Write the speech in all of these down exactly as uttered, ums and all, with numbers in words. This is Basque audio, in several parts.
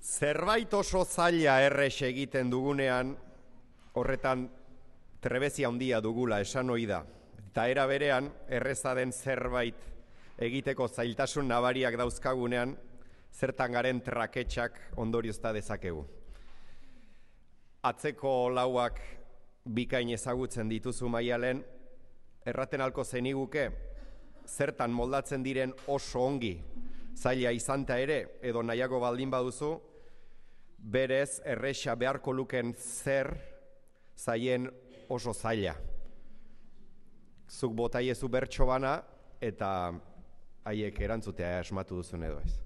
Zerbait oso zaila errex egiten dugunean, horretan trebezia handia dugula esan ohi da. Eta era berean, erreza den zerbait egiteko zailtasun nabariak dauzkagunean, zertan garen traketxak ondoriozta dezakegu. Atzeko lauak bikain ezagutzen dituzu Maialen, erraten halko zeniguke, zertan moldatzen diren oso ongi zaila izanta ere, edo nahiago baldin baduzu, berez errexa beharko luken zer zaien oso zaila. Zuk botaiezu bertso bana eta haiek erantzutea asmatu duzun edo ez.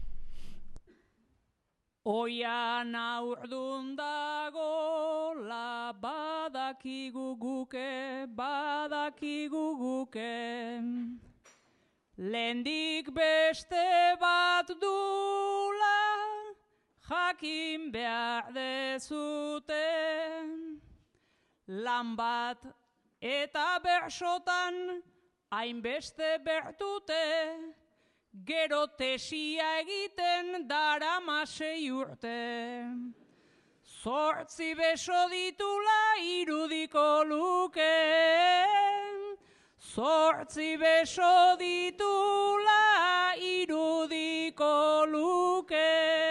Oian aurdun dagola badakigu guke, badakigu guke. Lehendik beste bat dula, jakin behar dezute. Lan bat eta bersotan hainbeste bertute, gero tesia egiten darama sei urte. Zortzi beso ditula irudiko luke, zortzi beso ditula irudiko luke.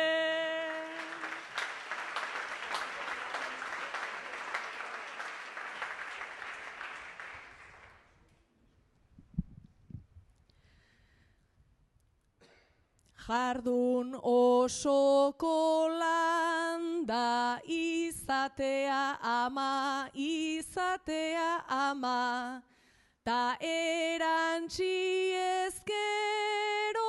Jardun osoko landa izatea ama, izatea ama, ta erantzi ezkero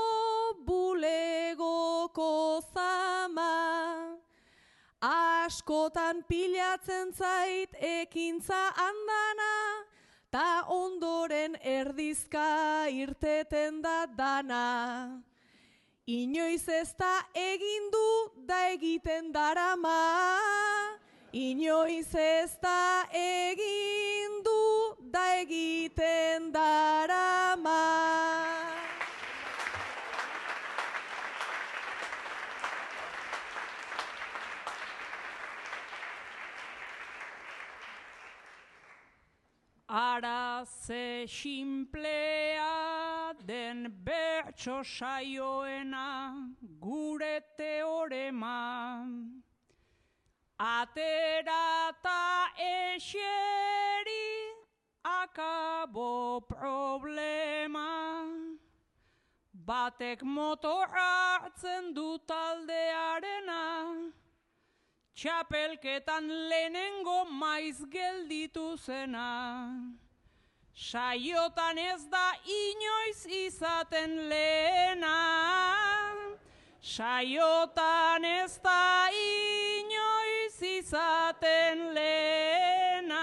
bulegoko zama. Askotan pilatzen zait ekintza andana, ta ondoren erdizka irteten da dana. Inoiz ez da egin du da egiten darama, inoiz ez da egin du da egiten darama. Ara ze xinplea den bertso saioena gure teorema. Atera ta eseri akabo problema. Batek motorra hartzen du taldearena, txapelketan lehenengo maiz gelditu zena. Saiotan ez da inoiz izaten lehena, saiotan ez da inoiz izaten lehena.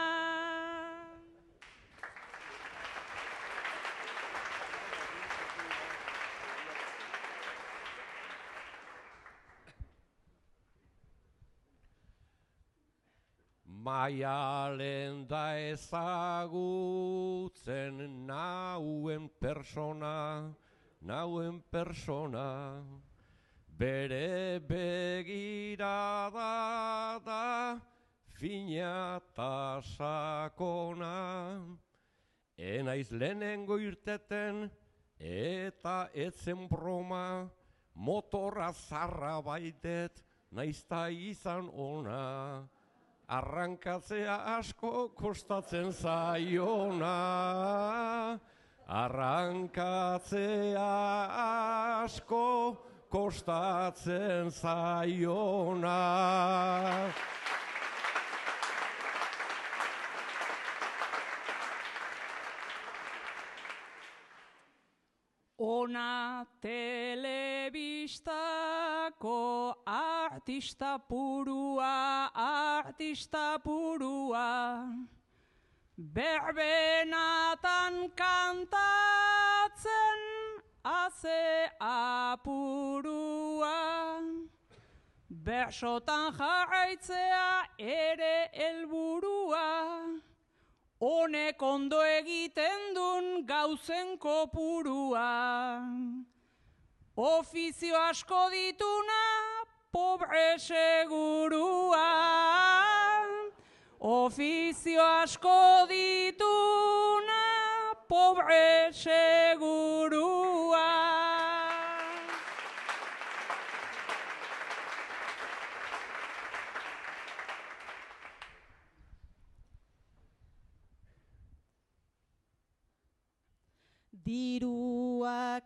Maialen da ezagutzen nauen persona, nauen persona. Bere begirada da fina ta sakona. Enaiz lehenengo irteten eta etzen broma, motorra zarra baitet naizta izan ona. Arrankatzea asko kostatzen zaiona, arrankatzea asko kostatzen zaiona. Ona telebistako artista purua, artista purua, berbenatan kantatzen haze apurua. Bersotan jarraitzea ere helburua, honek ondo egiten dun gauzen kopurua. Ofizio asko dituna pobre segurua, ofizio asko dituna, pobre segurua. Diruak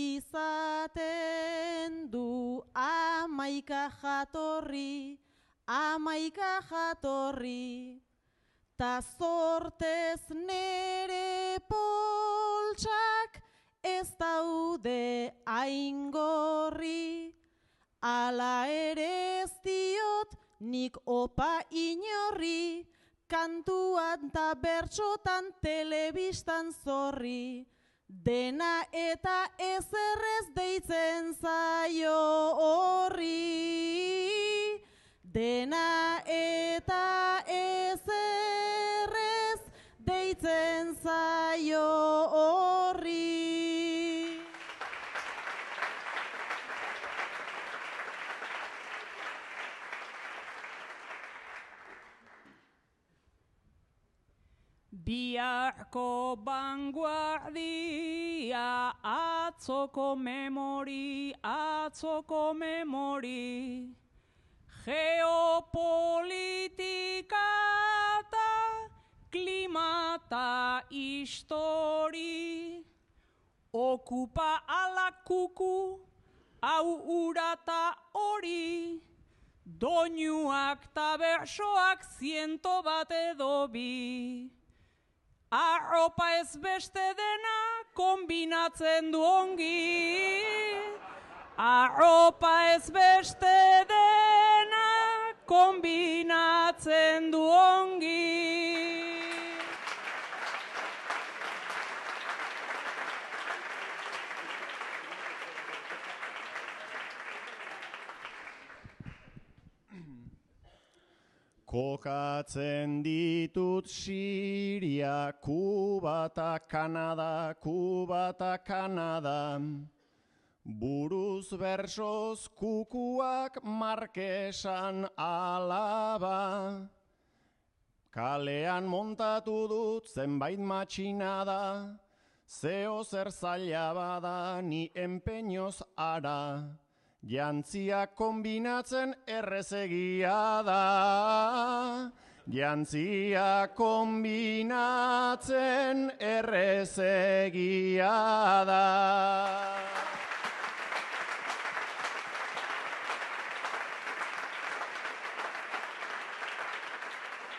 izaten du amaika jatorri, amaika jatorri, ta zortez nere poltsak ez daude aingorri. Ala ere ez diot nik opa inorri, kantuan ta bertsotan telebistan zorri. Dena eta ezerrez deitzen zaio horri. Dena eta ezerrez deitzen zaio horri. Biharko vanguardia, atzoko memori, atzoko memori, geopolitika eta klimata histori, okupa ala kuku, hau urata hori, doinuak ta bersoak ziento bat edo bi. Arropa ez beste dena kombinatzen du ongi. Arropa ez beste dena kombinatzen du ongi. Kokatzen ditut Siria, Kuba eta Kanada, Kuba eta Kanada. Buruz bersoz kukuak Markesan alaba. Kalean montatu dut zenbait matxinada, zeo zer zaila bada ni empeñoz ara. Jantziak kombinatzen errezegia da, jantziak kombinatzen errezegia da.